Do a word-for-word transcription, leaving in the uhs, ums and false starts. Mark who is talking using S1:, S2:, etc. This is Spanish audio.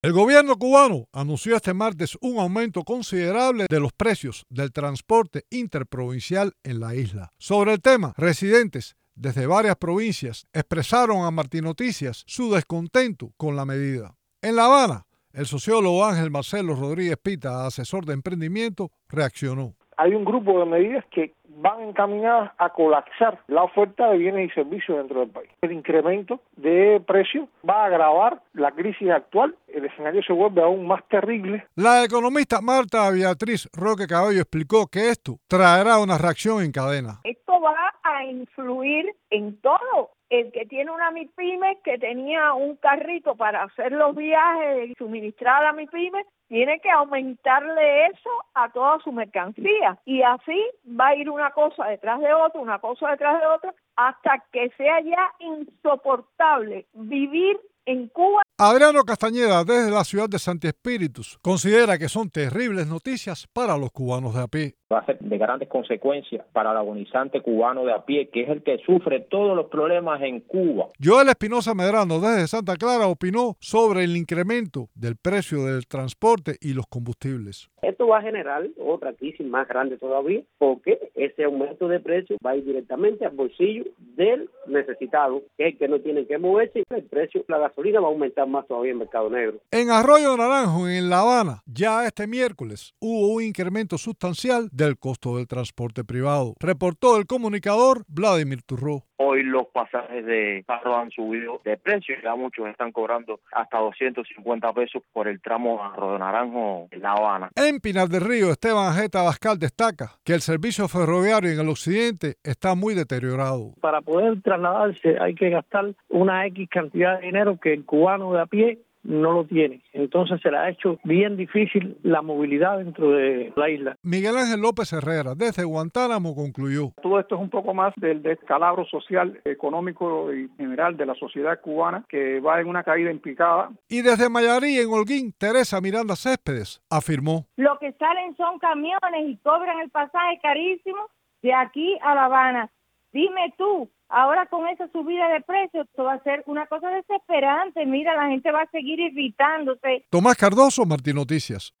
S1: El gobierno cubano anunció este martes un aumento considerable de los precios del transporte interprovincial en la isla. Sobre el tema, residentes desde varias provincias expresaron a Martín Noticias su descontento con la medida. En La Habana, el sociólogo Ángel Marcelo Rodríguez Pita, asesor de emprendimiento, reaccionó.
S2: Hay un grupo de medidas que van encaminadas a colapsar la oferta de bienes y servicios dentro del país. El incremento de precios va a agravar la crisis actual, el escenario se vuelve aún más terrible.
S1: La economista Marta Beatriz Roque Cabello explicó que esto traerá una reacción en cadena.
S3: Esto va a influir en todo. El que tiene una MIPYME, que tenía un carrito para hacer los viajes y suministrar a la MIPYME, tiene que aumentarle eso a toda su mercancía. Y así va a ir una cosa detrás de otra, una cosa detrás de otra, hasta que sea ya insoportable vivir en Cuba.
S1: Adriano Castañeda, desde la ciudad de Santi Espíritus, considera que son terribles noticias para los cubanos de a pie.
S4: Va a ser de grandes consecuencias para el agonizante cubano de a pie, que es el que sufre todos los problemas en Cuba.
S1: Joel Espinosa Medrano, desde Santa Clara, opinó sobre el incremento del precio del transporte y los combustibles.
S5: Esto va a generar otra crisis más grande todavía, porque ese aumento de precios va a ir directamente al bolsillo del necesitado, que es el que no tiene que moverse, y el precio de la gasolina va a aumentar más todavía en el mercado negro.
S1: En Arroyo Naranjo, en La Habana, ya este miércoles hubo un incremento sustancial del costo del transporte privado, reportó el comunicador Vladimir Turró.
S6: Hoy los pasajes de carro han subido de precio, ya muchos están cobrando hasta doscientos cincuenta pesos por el tramo Arroyo Naranjo en La Habana.
S1: En Pinar del Río, Esteban Ajeta Abascal destaca que el servicio ferroviario en el occidente está muy deteriorado.
S7: Para poder trasladarse hay que gastar una X cantidad de dinero que el cubano de a pie no lo tiene. Entonces se le ha hecho bien difícil la movilidad dentro de la isla.
S1: Miguel Ángel López Herrera, desde Guantánamo, concluyó.
S2: Todo esto es un poco más del descalabro social, económico y general de la sociedad cubana, que va en una caída en picada.
S1: Y desde Mayarí, en Holguín, Teresa Miranda Céspedes afirmó.
S3: Lo que salen son camiones y cobran el pasaje carísimo de aquí a La Habana. Dime tú, ahora con esa subida de precios, esto va a ser una cosa desesperante. Mira, la gente va a seguir irritándose.
S1: Tomás Cardoso, Martín Noticias.